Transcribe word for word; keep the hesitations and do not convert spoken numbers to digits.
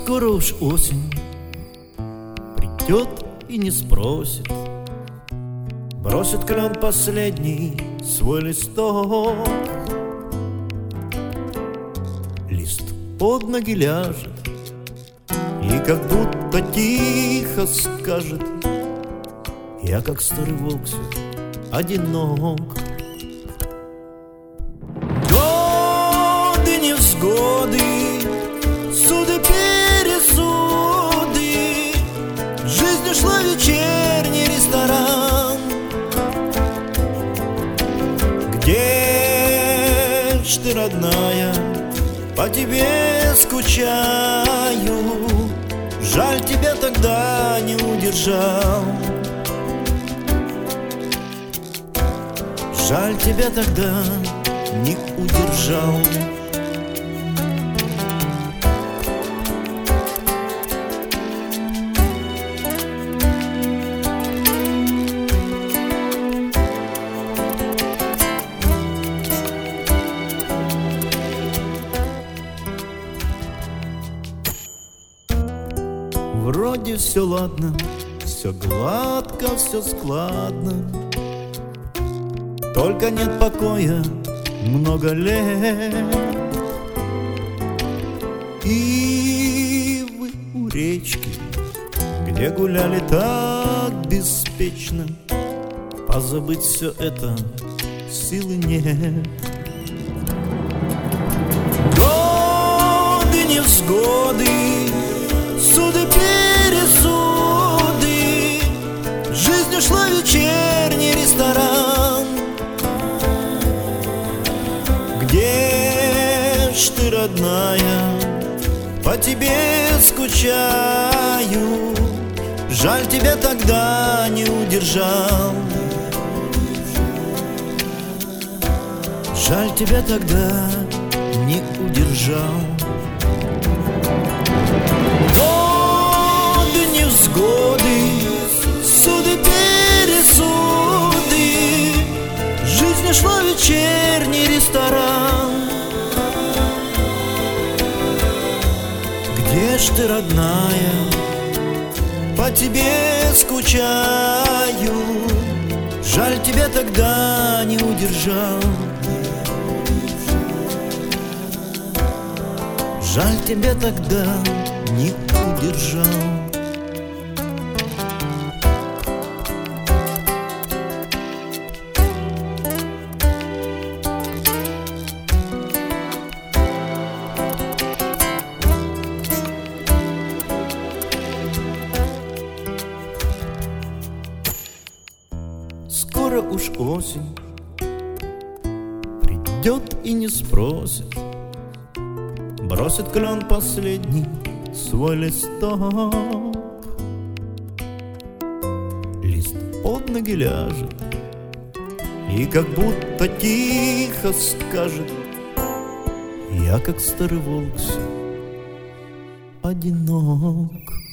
Скоро уж осень придет и не спросит, бросит клен последний свой листок. Лист под ноги ляжет и как будто тихо скажет: я, как старый волк, все одинок. Годы, невзгоды, суды, пересуды, жизнь ушла в вечерний ресторан. Где ж ты, родная? По тебе скучаю. Жаль, тебя тогда не удержал. Жаль, тебя тогда не удержал. Вроде все ладно, все гладко, все складно, только нет покоя много лет. И вы у речки, где гуляли так беспечно, позабыть все это силы нет. Годы, невзгоды, суды, пересуды, жизнь ушла в вечерний ресторан. Где ж ты, родная? По тебе скучаю. Жаль, тебя тогда не удержал. Жаль, тебя тогда не удержал. Годы, невзгоды, суды, пересуды, жизнь ушла в вечерний ресторан. Где ж ты, родная? По тебе скучаю. Жаль, тебя тогда не удержал. Жаль, тебя тогда не удержал. Скоро уж осень придет и не спросит, бросит клен последний свой листок. Лист под ноги ляжет и как будто тихо скажет: я, как старый волк, все одинок.